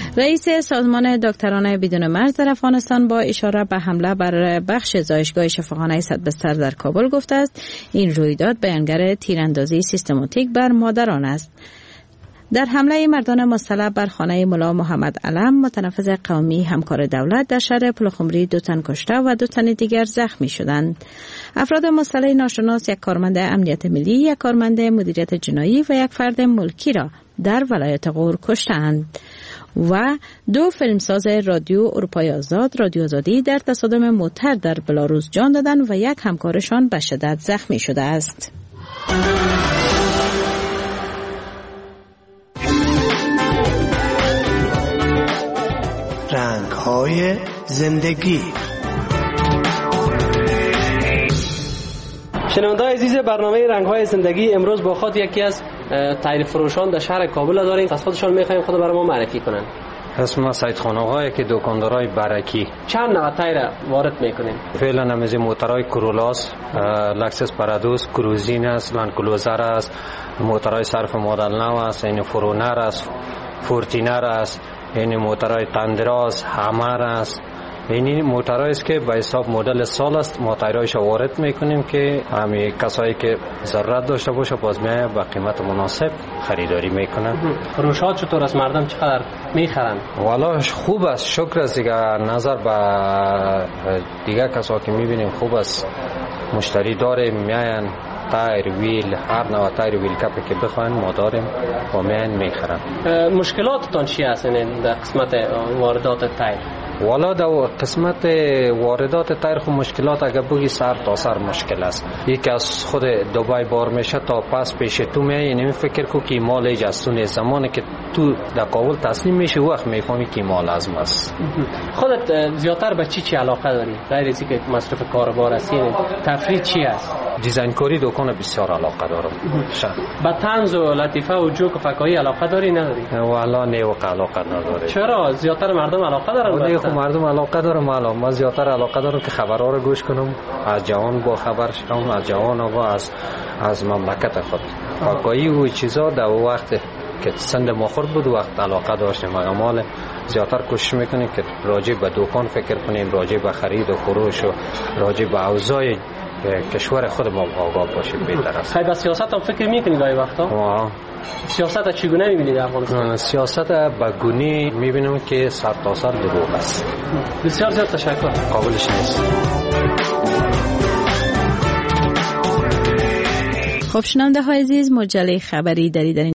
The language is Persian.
رئیس سازمان دکتران بدون مرز در افغانستان با اشاره به حمله بر بخش زایشگاه شفاخانه 100 بستر در کابل گفته است این رویداد بیانگر تیراندازی سیستماتیک بر مادران است. در حمله مردان مسلح بر خانه ملا محمد علم متنفذ قومی همکار دولت در شهر پلخمری 2 تن کشته و 2 تن دیگر زخمی شدند. افراد مسلح ناشناس یک کارمند امنیت ملی، یک کارمند مدیریت جنایی و یک فرد ملکی را در ولایت غور کشتند و 2 فیلمساز رادیو اروپای آزاد رادیو آزادی در تصادم موتر در بلاروس جان دادند و یک همکارشان به شدت زخمی شده است. رنگ‌های زندگی. شنونده‌های عزیز برنامه رنگ‌های زندگی امروز با خود یکی از تایر فروشان در شهر کابل داریم. از خودشان می‌خوایم خود برای ما معرفی کنن. اسم سید خانقاه که دکاندارای برکی. چند نوع تایر وارد میکنین؟ فعلا نمیز موتورای کورولاس، لکسس پارادوس، کروزین است، لند کلوزر است، موتورای صرف مدل 9 است، این فرونر است، فورتینر است، این موتورای تندراز، همر است. این موتورایی است که به حساب مدل سال است، ما تایرایش وارد میکنیم که همین کسایی که ضرورت داشته باشه باز میای با قیمت مناسب خریداری میکنن. فروشات چطور است؟ مردم چقدر میخرن؟ والا خوب است، شکر است دیگه. نظر به دیگه کسایی که میبینیم خوب است، مشتری داره، میاین تایر ویل، هر نوع تایر ویل کپی که بخواین ما داریم و میاین میخرن. مشکلاتتان چی هست در قسمت واردات تایر؟ والا در قسمت واردات تایر خو مشکلات اگر بگی سر تا سر مشکل است. یکی از خود دبی بار میشه تا پس پیش تو میای، نمی فکر کو که مال ایجاستون زمانی که تو در کابل تسلیم میشه وقت میفهمی که مال از ماست. خودت زیادتر به چی علاقه داری؟ غیر از اینکه مصرف کاربار هستی، تفریح چی است؟ دیزاین کاری دکان بسیار علاقه دارم. به طنز و لطیفه و جوک و فکاهی علاقه داری نداری؟ والا نه علاقه نداره. چرا؟ زیادتر مردم علاقه دارن. مردم علاقه دارم. من زیادتر علاقه دارم که خبرها رو گوش کنم، از جوان با خبر شم، از جوان و از مملکت خود. فکاهی و چیزا در وقت که سند مخور بود وقت علاقه داشتیم. مال زیادتر کوشش میکنیم که راجع به دکان فکر کنیم، راجع به خرید و فروش و راجع به اوضاع کشور خود ما آگاه باشیم بهتر است. خیلی سیاست هم فکر میکنید گاهی وقتا؟ سیاست چگونه میبینید در افغانستان؟ سیاست به گونی میبینم که سر تا سر دروغ است. بسیار زیاد تشکر. قابلش نیست. خب شنونده های عزیز، مجله خبری در